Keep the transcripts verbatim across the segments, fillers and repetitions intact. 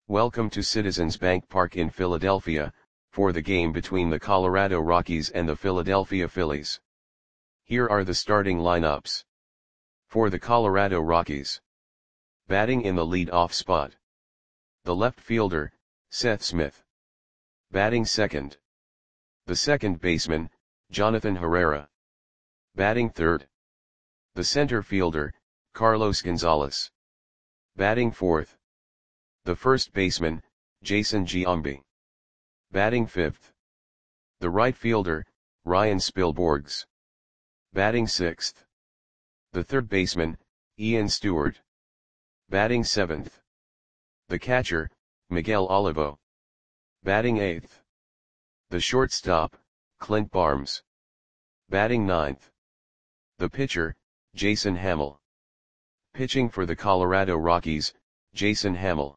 Welcome to Citizens Bank Park in Philadelphia, for the game between the Colorado Rockies and the Philadelphia Phillies. Here are the starting lineups. For the Colorado Rockies. Batting in the lead-off spot. The left fielder, Seth Smith. Batting second. The second baseman, Jonathan Herrera. Batting third. The center fielder, Carlos Gonzalez. Batting fourth. The first baseman, Jason Giambi. Batting fifth. The right fielder, Ryan Spilborghs. Batting sixth. The third baseman, Ian Stewart. Batting seventh. The catcher, Miguel Olivo. Batting eighth. The shortstop, Clint Barnes. Batting ninth. The pitcher, Jason Hammel. Pitching for the Colorado Rockies, Jason Hammel.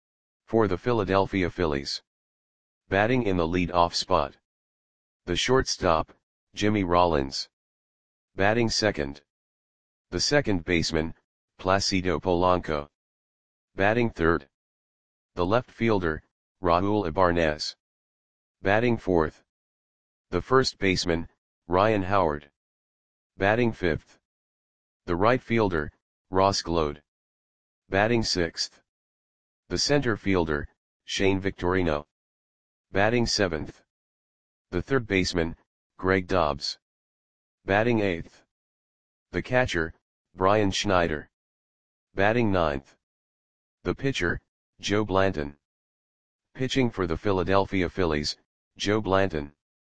For the Philadelphia Phillies. Batting in the lead-off spot. The shortstop, Jimmy Rollins. Batting second. The second baseman, Placido Polanco. Batting third. The left fielder, Raul Ibanez. Batting fourth. The first baseman, Ryan Howard. Batting fifth. The right fielder, Ross Glode. Batting sixth. The center fielder, Shane Victorino. Batting seventh. The third baseman, Greg Dobbs. Batting eighth. The catcher, Brian Schneider. Batting ninth. The pitcher, Joe Blanton. Pitching for the Philadelphia Phillies, Joe Blanton.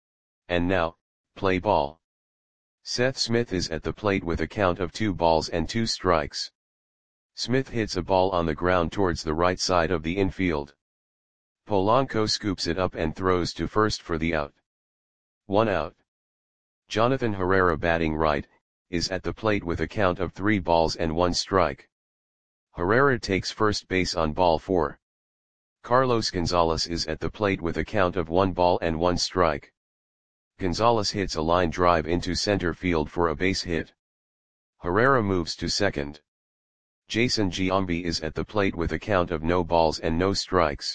And now, play ball. Seth Smith is at the plate with a count of two balls and two strikes. Smith hits a ball on the ground towards the right side of the infield. Polanco scoops it up and throws to first for the out. One out. Jonathan Herrera, batting right, is at the plate with a count of three balls and one strike. Herrera takes first base on ball four. Carlos Gonzalez is at the plate with a count of one ball and one strike. Gonzalez hits a line drive into center field for a base hit. Herrera moves to second. Jason Giambi is at the plate with a count of no balls and no strikes.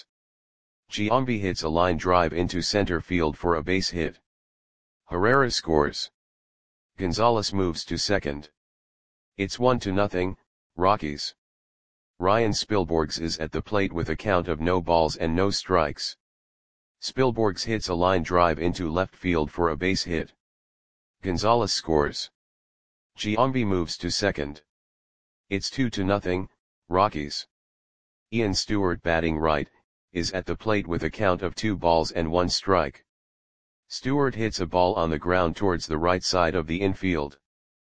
Giambi hits a line drive into center field for a base hit. Herrera scores. Gonzalez moves to second. It's one to nothing, Rockies. Ryan Spilborghs is at the plate with a count of no balls and no strikes. Spilborghs hits a line drive into left field for a base hit. Gonzalez scores. Giambi moves to second. It's two to nothing, Rockies. Ian Stewart, batting right, is at the plate with a count of two balls and one strike. Stewart hits a ball on the ground towards the right side of the infield.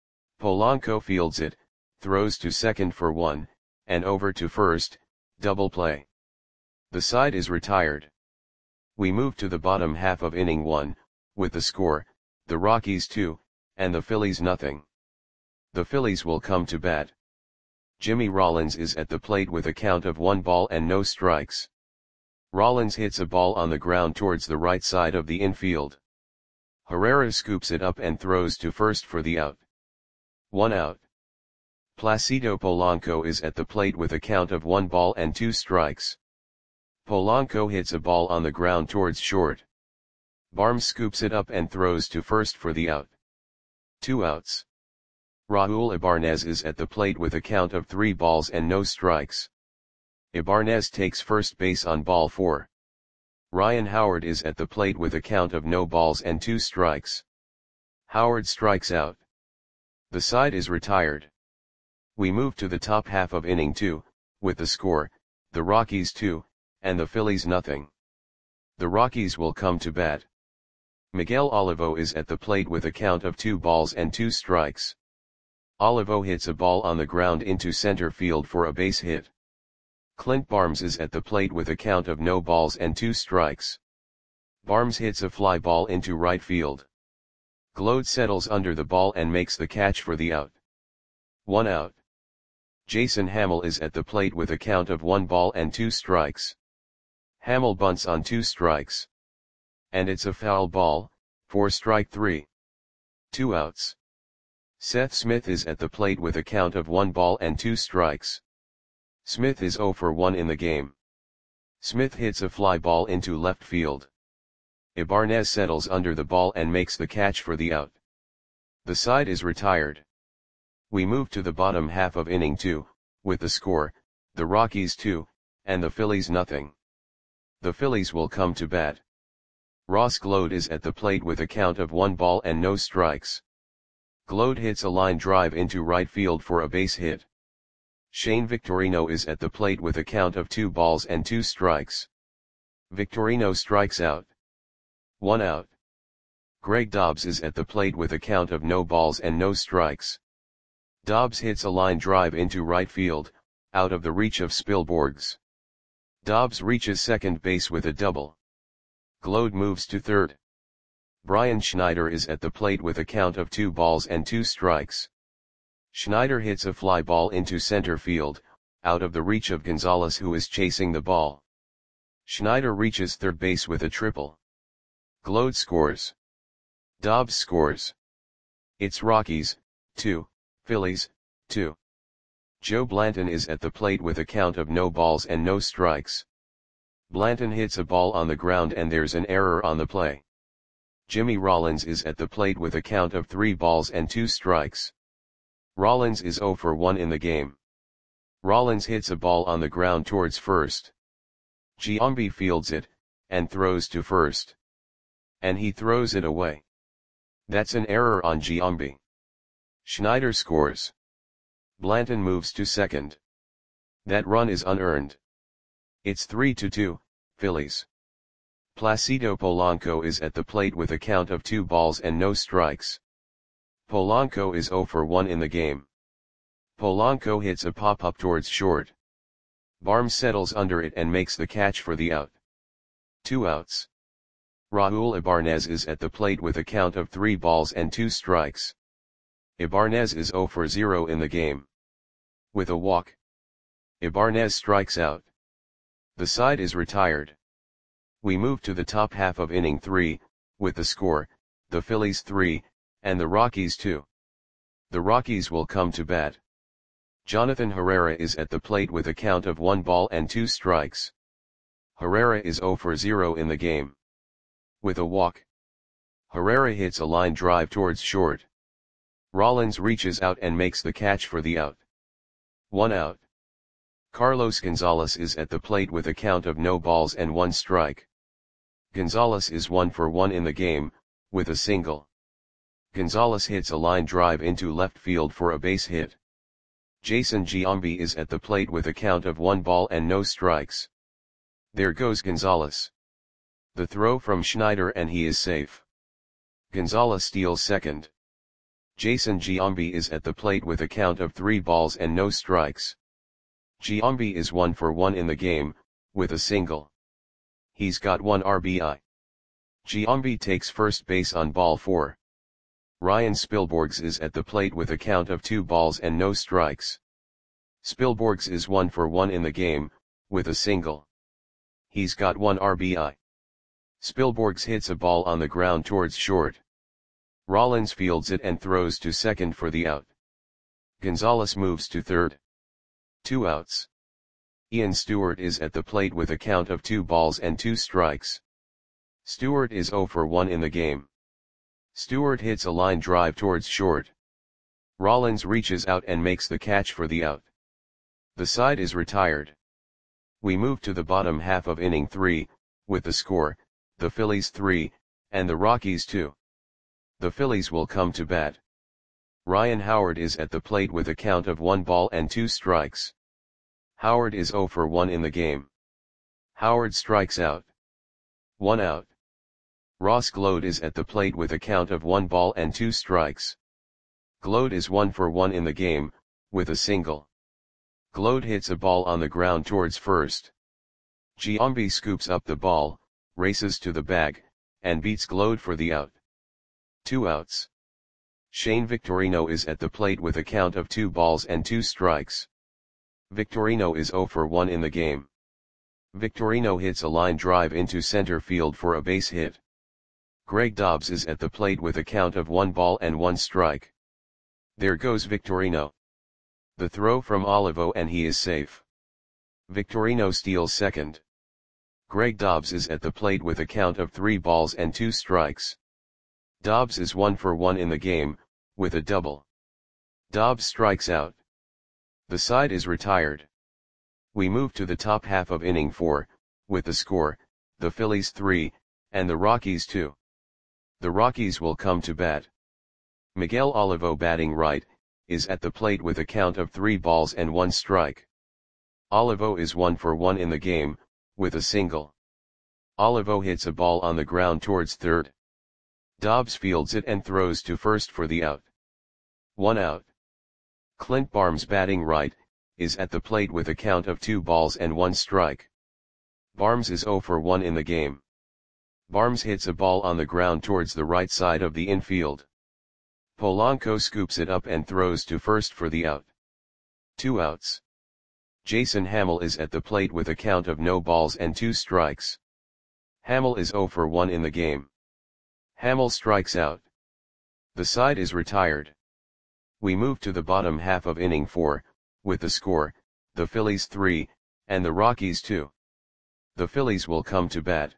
Polanco fields it, throws to second for one, and over to first, double play. The side is retired. We move to the bottom half of inning one, with the score, the Rockies two, and the Phillies nothing. The Phillies will come to bat. Jimmy Rollins is at the plate with a count of one ball and no strikes. Rollins hits a ball on the ground towards the right side of the infield. Herrera scoops it up and throws to first for the out. One out. Placido Polanco is at the plate with a count of one ball and two strikes. Polanco hits a ball on the ground towards short. Barnes scoops it up and throws to first for the out. Two outs. Raul Ibanez is at the plate with a count of three balls and no strikes. Ibanez takes first base on ball four. Ryan Howard is at the plate with a count of no balls and two strikes. Howard strikes out. The side is retired. We move to the top half of inning two, with the score, the Rockies two, and the Phillies nothing. The Rockies will come to bat. Miguel Olivo is at the plate with a count of two balls and two strikes. Olivo hits a ball on the ground into center field for a base hit. Clint Barnes is at the plate with a count of no balls and two strikes. Barnes hits a fly ball into right field. Glode settles under the ball and makes the catch for the out. One out. Jason Hammel is at the plate with a count of one ball and two strikes. Hammel bunts on two strikes. And it's a foul ball, for strike three. Two outs. Seth Smith is at the plate with a count of one ball and two strikes. Smith is zero for one in the game. Smith hits a fly ball into left field. Ibanez settles under the ball and makes the catch for the out. The side is retired. We move to the bottom half of inning two, with the score, the Rockies two, and the Phillies nothing. The Phillies will come to bat. Ross Gload is at the plate with a count of one ball and no strikes. Gload hits a line drive into right field for a base hit. Shane Victorino is at the plate with a count of two balls and two strikes. Victorino strikes out. One out. Greg Dobbs is at the plate with a count of no balls and no strikes. Dobbs hits a line drive into right field, out of the reach of Spilborghs. Dobbs reaches second base with a double. Gload moves to third. Brian Schneider is at the plate with a count of two balls and two strikes. Schneider hits a fly ball into center field, out of the reach of Gonzalez, who is chasing the ball. Schneider reaches third base with a triple. Gload scores. Dobbs scores. It's Rockies, two, Phillies, two. Joe Blanton is at the plate with a count of no balls and no strikes. Blanton hits a ball on the ground and there's an error on the play. Jimmy Rollins is at the plate with a count of three balls and two strikes. Rollins is zero for one in the game. Rollins hits a ball on the ground towards first. Giambi fields it, and throws to first. And he throws it away. That's an error on Giambi. Schneider scores. Blanton moves to second. That run is unearned. It's three to two, Phillies. Placido Polanco is at the plate with a count of two balls and no strikes. Polanco is zero for one in the game. Polanco hits a pop-up towards short. Barnes settles under it and makes the catch for the out. Two outs. Raul Ibanez is at the plate with a count of three balls and two strikes. Ibanez is zero for zero in the game. With a walk, Ibanez strikes out. The side is retired. We move to the top half of inning three, with the score, the Phillies three, and the Rockies two. The Rockies will come to bat. Jonathan Herrera is at the plate with a count of one ball and two strikes. Herrera is zero for zero in the game. With a walk, Herrera hits a line drive towards short. Rollins reaches out and makes the catch for the out. One out. Carlos Gonzalez is at the plate with a count of no balls and one strike. Gonzalez is one for one in the game, with a single. Gonzalez hits a line drive into left field for a base hit. Jason Giambi is at the plate with a count of one ball and no strikes. There goes Gonzalez. The throw from Schneider and he is safe. Gonzalez steals second. Jason Giambi is at the plate with a count of three balls and no strikes. Giambi is one for one in the game, with a single. He's got one R B I. Giambi takes first base on ball four. Ryan Spilborghs is at the plate with a count of two balls and no strikes. Spilborghs is one for one in the game, with a single. He's got one R B I. Spilborghs hits a ball on the ground towards short. Rollins fields it and throws to second for the out. Gonzalez moves to third. Two outs. Ian Stewart is at the plate with a count of two balls and two strikes. Stewart is zero for one in the game. Stewart hits a line drive towards short. Rollins reaches out and makes the catch for the out. The side is retired. We move to the bottom half of inning three, with the score, the Phillies three, and the Rockies two. The Phillies will come to bat. Ryan Howard is at the plate with a count of one ball and two strikes. Howard is zero for one in the game. Howard strikes out. One out. Ross Gload is at the plate with a count of one ball and two strikes. Gload is one for one in the game, with a single. Gload hits a ball on the ground towards first. Giambi scoops up the ball, races to the bag, and beats Gload for the out. Two outs. Shane Victorino is at the plate with a count of two balls and two strikes. Victorino is zero for one in the game. Victorino hits a line drive into center field for a base hit. Greg Dobbs is at the plate with a count of one ball and one strike. There goes Victorino. The throw from Olivo and he is safe. Victorino steals second. Greg Dobbs is at the plate with a count of three balls and two strikes. Dobbs is one for one in the game, with a double. Dobbs strikes out. The side is retired. We move to the top half of inning four, with the score, the Phillies three, and the Rockies two. The Rockies will come to bat. Miguel Olivo, batting right, is at the plate with a count of three balls and one strike. Olivo is one for one in the game, with a single. Olivo hits a ball on the ground towards third. Dobbs fields it and throws to first for the out. One out. Clint Barnes, batting right, is at the plate with a count of two balls and one strike. Barnes is zero for one in the game. Barnes hits a ball on the ground towards the right side of the infield. Polanco scoops it up and throws to first for the out. Two outs. Jason Hammel is at the plate with a count of no balls and two strikes. Hammel is zero for one in the game. Hammel strikes out. The side is retired. We move to the bottom half of inning four, with the score, the Phillies three, and the Rockies two. The Phillies will come to bat.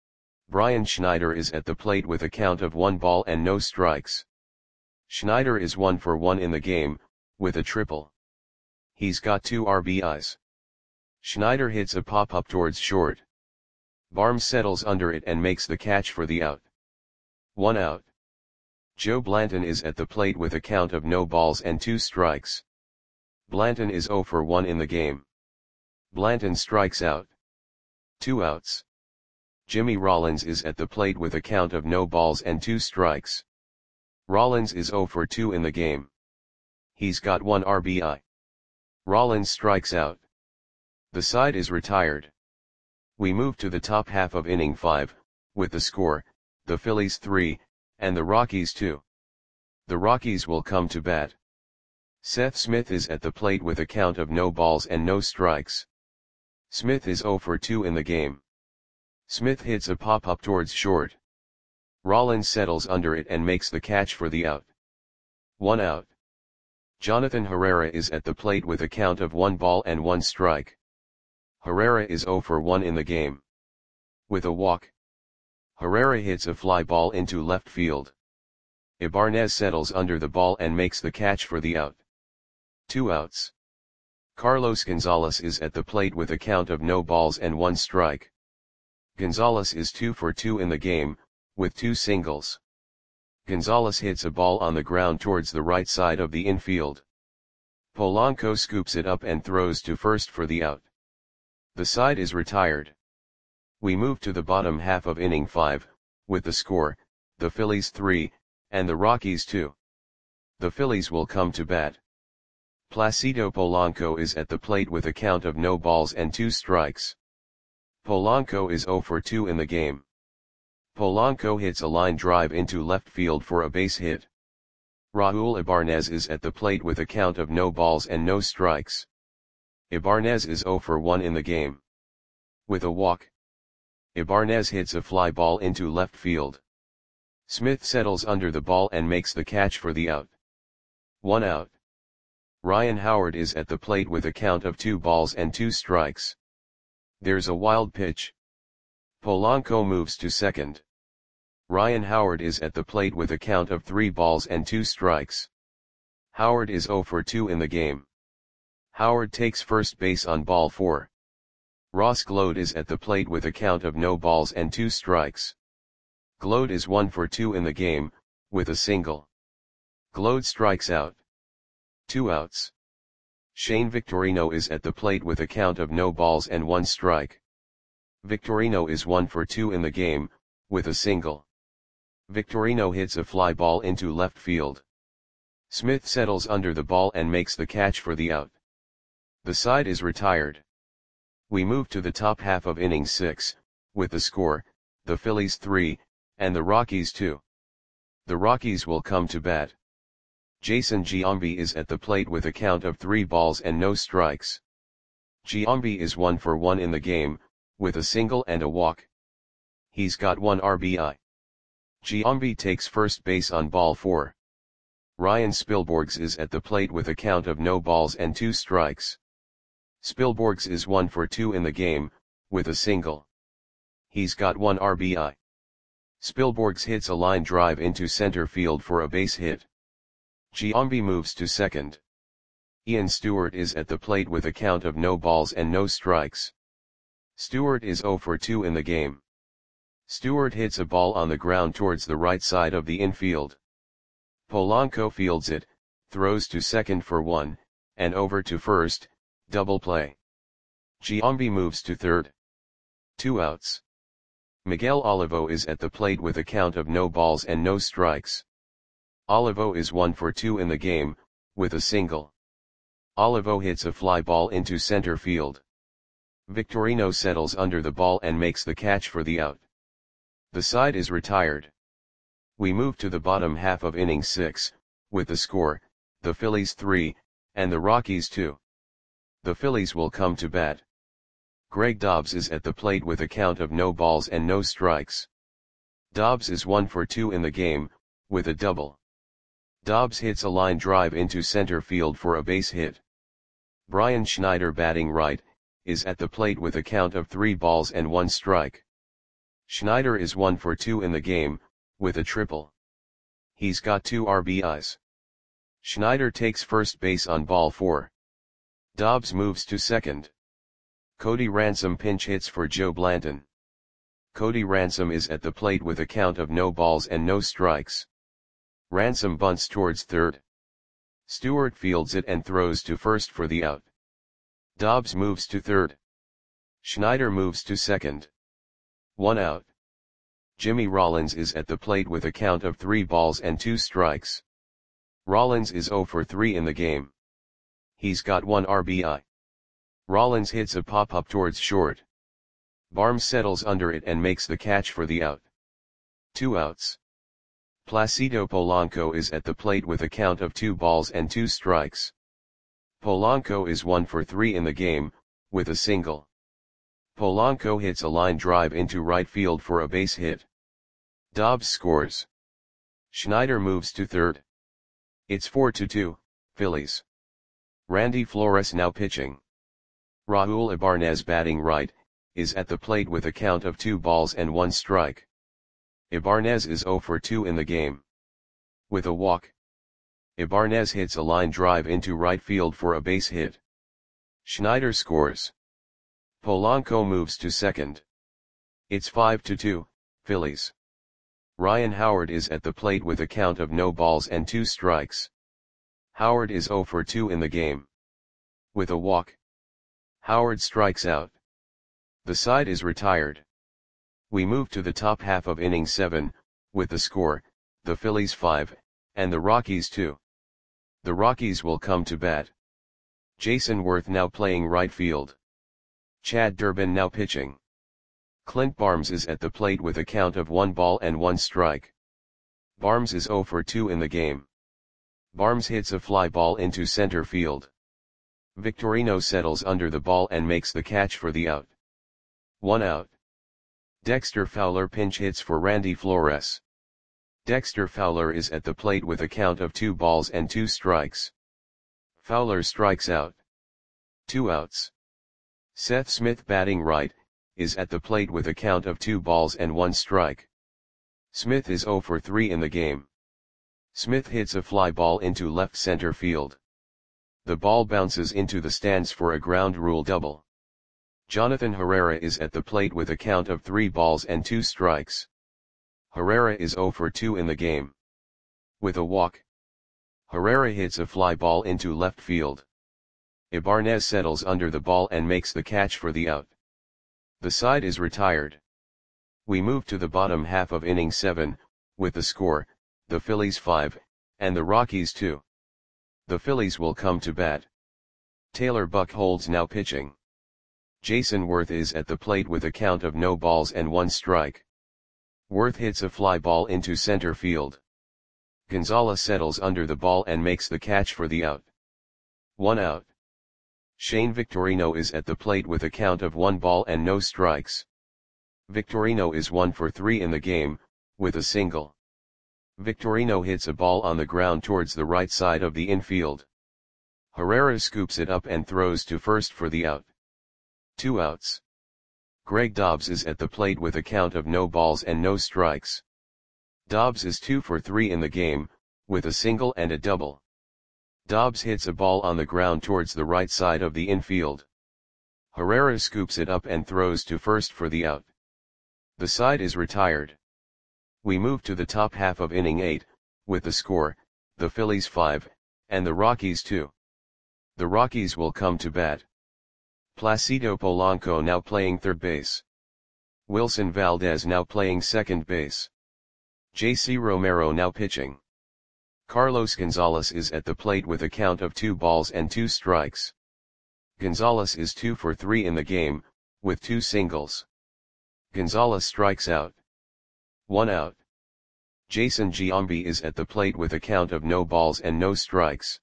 Brian Schneider is at the plate with a count of one ball and no strikes. Schneider is one for one in the game, with a triple. He's got two R B Is. Schneider hits a pop-up towards short. Barnes settles under it and makes the catch for the out. One out. Joe Blanton is at the plate with a count of no balls and two strikes. Blanton is zero for one in the game. Blanton strikes out. Two outs. Jimmy Rollins is at the plate with a count of no balls and two strikes. Rollins is zero for two in the game. He's got one R B I. Rollins strikes out. The side is retired. We move to the top half of inning five, with the score, the Phillies three, and the Rockies two. The Rockies will come to bat. Seth Smith is at the plate with a count of no balls and no strikes. Smith is zero for two in the game. Smith hits a pop-up towards short. Rollins settles under it and makes the catch for the out. One out. Jonathan Herrera is at the plate with a count of one ball and one strike. Herrera is zero for one in the game. With a walk. Herrera hits a fly ball into left field. Ibanez settles under the ball and makes the catch for the out. Two outs. Carlos Gonzalez is at the plate with a count of no balls and one strike. Gonzalez is two for two in the game, with two singles. Gonzalez hits a ball on the ground towards the right side of the infield. Polanco scoops it up and throws to first for the out. The side is retired. We move to the bottom half of inning five, with the score, the Phillies three, and the Rockies two. The Phillies will come to bat. Placido Polanco is at the plate with a count of no balls and two strikes. Polanco is zero for two in the game. Polanco hits a line drive into left field for a base hit. Raul Ibanez is at the plate with a count of no balls and no strikes. Ibanez is zero for one in the game. With a walk. Ibanez hits a fly ball into left field. Smith settles under the ball and makes the catch for the out. One out. Ryan Howard is at the plate with a count of two balls and two strikes. There's a wild pitch. Polanco moves to second. Ryan Howard is at the plate with a count of three balls and two strikes. Howard is zero for two in the game. Howard takes first base on ball four. Ross Gload is at the plate with a count of no balls and two strikes. Gload is one for two in the game, with a single. Gload strikes out. Two outs. Shane Victorino is at the plate with a count of no balls and one strike. Victorino is one for two in the game, with a single. Victorino hits a fly ball into left field. Smith settles under the ball and makes the catch for the out. The side is retired. We move to the top half of inning six, with the score, the Phillies three, and the Rockies two. The Rockies will come to bat. Jason Giambi is at the plate with a count of three balls and no strikes. Giambi is one for one in the game, with a single and a walk. He's got one R B I. Giambi takes first base on ball four. Ryan Spilborghs is at the plate with a count of no balls and two strikes. Spilborghs is one for two in the game, with a single. He's got one R B I. Spilborghs hits a line drive into center field for a base hit. Giambi moves to second. Ian Stewart is at the plate with a count of no balls and no strikes. Stewart is zero for two in the game. Stewart hits a ball on the ground towards the right side of the infield. Polanco fields it, throws to second for one, and over to first, double play. Giambi moves to third. Two outs. Miguel Olivo is at the plate with a count of no balls and no strikes. Olivo is one for two in the game, with a single. Olivo hits a fly ball into center field. Victorino settles under the ball and makes the catch for the out. The side is retired. We move to the bottom half of inning six, with the score, the Phillies three, and the Rockies two. The Phillies will come to bat. Greg Dobbs is at the plate with a count of no balls and no strikes. Dobbs is one for two in the game, with a double. Dobbs hits a line drive into center field for a base hit. Brian Schneider, batting right, is at the plate with a count of three balls and one strike. Schneider is one for two in the game, with a triple. He's got two R B Is. Schneider takes first base on ball four. Dobbs moves to second. Cody Ransom pinch hits for Joe Blanton. Cody Ransom is at the plate with a count of no balls and no strikes. Ransom bunts towards third. Stewart fields it and throws to first for the out. Dobbs moves to third. Schneider moves to second. One out. Jimmy Rollins is at the plate with a count of three balls and two strikes. Rollins is zero for three in the game. He's got one R B I. Rollins hits a pop-up towards short. Barnes settles under it and makes the catch for the out. Two outs. Placido Polanco is at the plate with a count of two balls and two strikes. Polanco is one for three in the game, with a single. Polanco hits a line drive into right field for a base hit. Dobbs scores. Schneider moves to third. It's four to two, Phillies. Randy Flores now pitching. Raul Ibanez, batting right, is at the plate with a count of two balls and one strike. Ibanez is zero for two in the game. With a walk. Ibanez hits a line drive into right field for a base hit. Schneider scores. Polanco moves to second. It's five to two, Phillies. Ryan Howard is at the plate with a count of no balls and two strikes. Howard is zero for two in the game. With a walk. Howard strikes out. The side is retired. We move to the top half of inning seven, with the score, the Phillies five, and the Rockies two. The Rockies will come to bat. Jason Worth now playing right field. Chad Durbin now pitching. Clint Barnes is at the plate with a count of one ball and one strike. Barnes is zero for two in the game. Barnes hits a fly ball into center field. Victorino settles under the ball and makes the catch for the out. One out. Dexter Fowler pinch hits for Randy Flores. Dexter Fowler is at the plate with a count of two balls and two strikes. Fowler strikes out. Two outs. Seth Smith, batting right, is at the plate with a count of two balls and one strike. Smith is zero for three in the game. Smith hits a fly ball into left center field. The ball bounces into the stands for a ground rule double. Jonathan Herrera is at the plate with a count of three balls and two strikes. Herrera is zero for two in the game. With a walk. Herrera hits a fly ball into left field. Ibanez settles under the ball and makes the catch for the out. The side is retired. We move to the bottom half of inning seven, with the score, the Phillies five, and the Rockies two. The Phillies will come to bat. Taylor Buchholz now pitching. Jason Worth is at the plate with a count of no balls and one strike. Worth hits a fly ball into center field. Gonzalez settles under the ball and makes the catch for the out. One out. Shane Victorino is at the plate with a count of one ball and no strikes. Victorino is one for three in the game, with a single. Victorino hits a ball on the ground towards the right side of the infield. Herrera scoops it up and throws to first for the out. Two outs. Greg Dobbs is at the plate with a count of no balls and no strikes. Dobbs is two for three in the game, with a single and a double. Dobbs hits a ball on the ground towards the right side of the infield. Herrera scoops it up and throws to first for the out. The side is retired. We move to the top half of inning eight, with the score, the Phillies five, and the Rockies two. The Rockies will come to bat. Placido Polanco now playing third base. Wilson Valdez now playing second base. J C Romero now pitching. Carlos Gonzalez is at the plate with a count of two balls and two strikes. Gonzalez is two for three in the game, with two singles. Gonzalez strikes out. One out. Jason Giambi is at the plate with a count of no balls and no strikes.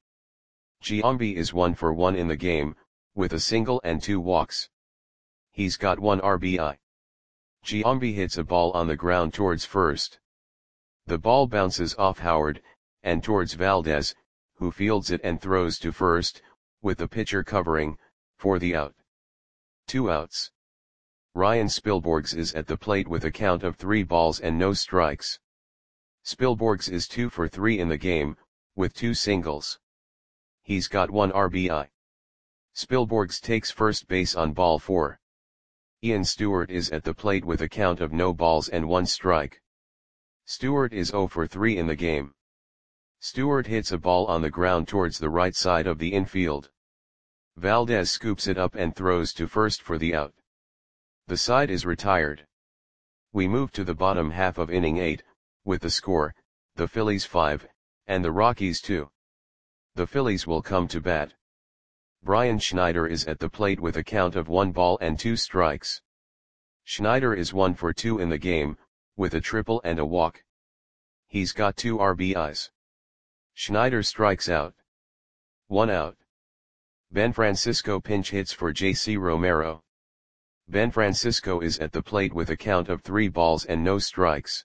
Giambi is one for one in the game, with a single and two walks. He's got one R B I. Giambi hits a ball on the ground towards first. The ball bounces off Howard, and towards Valdez, who fields it and throws to first, with the pitcher covering, for the out. Two outs. Ryan Spilborghs is at the plate with a count of three balls and no strikes. Spilborghs is two for three in the game, with two singles. He's got one R B I. Spilborghs takes first base on ball four. Ian Stewart is at the plate with a count of no balls and one strike. Stewart is zero for three in the game. Stewart hits a ball on the ground towards the right side of the infield. Valdez scoops it up and throws to first for the out. The side is retired. We move to the bottom half of inning eight, with the score, the Phillies five, and the Rockies two. The Phillies will come to bat. Brian Schneider is at the plate with a count of one ball and two strikes. Schneider is one for two in the game, with a triple and a walk. He's got two R B Is. Schneider strikes out. One out. Ben Francisco pinch hits for J C Romero. Ben Francisco is at the plate with a count of three balls and no strikes.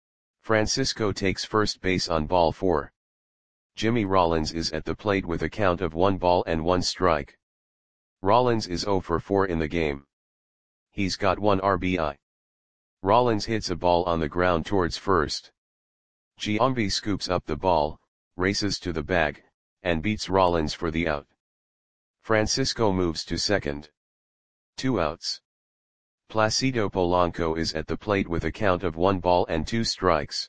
Francisco takes first base on ball four. Jimmy Rollins is at the plate with a count of one ball and one strike. Rollins is zero for four in the game. He's got one R B I. Rollins hits a ball on the ground towards first. Giambi scoops up the ball, races to the bag, and beats Rollins for the out. Francisco moves to second. Two outs. Placido Polanco is at the plate with a count of one ball and two strikes.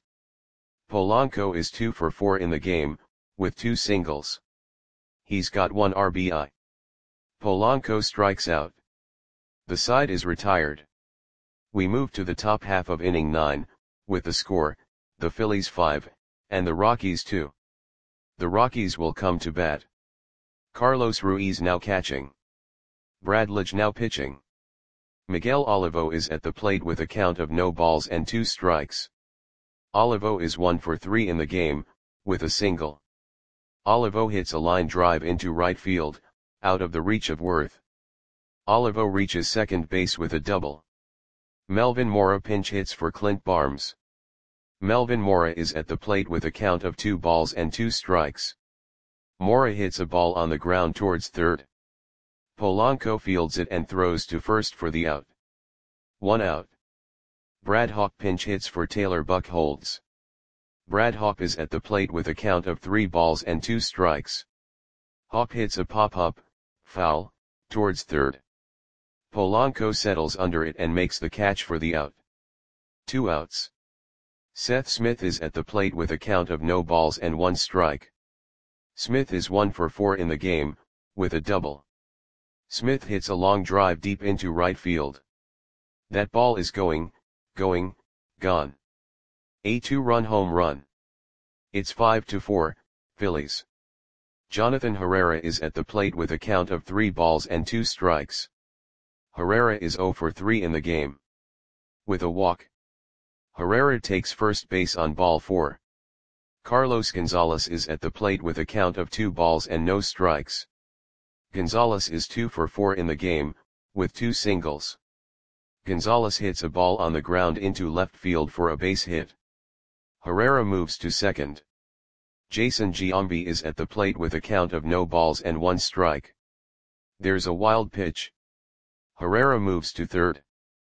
Polanco is two for four in the game, with two singles. He's got one R B I. Polanco strikes out. The side is retired. We move to the top half of inning nine, with the score, the Phillies five, and the Rockies two. The Rockies will come to bat. Carlos Ruiz now catching. Brad Lidge now pitching. Miguel Olivo is at the plate with a count of no balls and two strikes. Olivo is one for three in the game, with a single. Olivo hits a line drive into right field, out of the reach of Worth. Olivo reaches second base with a double. Melvin Mora pinch hits for Clint Barnes. Melvin Mora is at the plate with a count of two balls and two strikes. Mora hits a ball on the ground towards third. Polanco fields it and throws to first for the out. One out. Brad Hawk pinch hits for Taylor Buchholz. Brad Hawk is at the plate with a count of three balls and two strikes. Hawk hits a pop-up, foul, towards third. Polanco settles under it and makes the catch for the out. Two outs. Seth Smith is at the plate with a count of no balls and one strike. Smith is one for four in the game, with a double. Smith hits a long drive deep into right field. That ball is going, going, gone. A two-run home run. It's five to four, Phillies. Jonathan Herrera is at the plate with a count of three balls and two strikes. Herrera is zero for three in the game. With a walk. Herrera takes first base on ball four. Carlos Gonzalez is at the plate with a count of two balls and no strikes. Gonzalez is two for four in the game, with two singles. Gonzalez hits a ball on the ground into left field for a base hit. Herrera moves to second. Jason Giambi is at the plate with a count of no balls and one strike. There's a wild pitch. Herrera moves to third.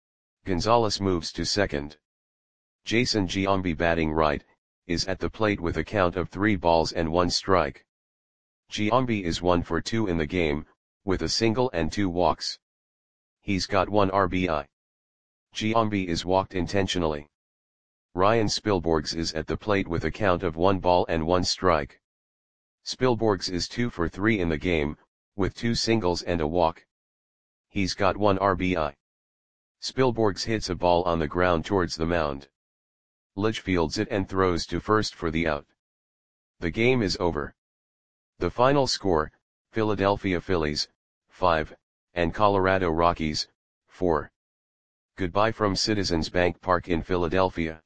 Gonzalez moves to second. Jason Giambi, batting right, is at the plate with a count of three balls and one strike. Giambi is one for two in the game, with a single and two walks. He's got one R B I. Giambi is walked intentionally. Ryan Spilborghs is at the plate with a count of one ball and one strike. Spilborghs is two for three in the game, with two singles and a walk. He's got one R B I. Spilborghs hits a ball on the ground towards the mound. Lidge fields it and throws to first for the out. The game is over. The final score, Philadelphia Phillies, five, and Colorado Rockies, four. Goodbye from Citizens Bank Park in Philadelphia.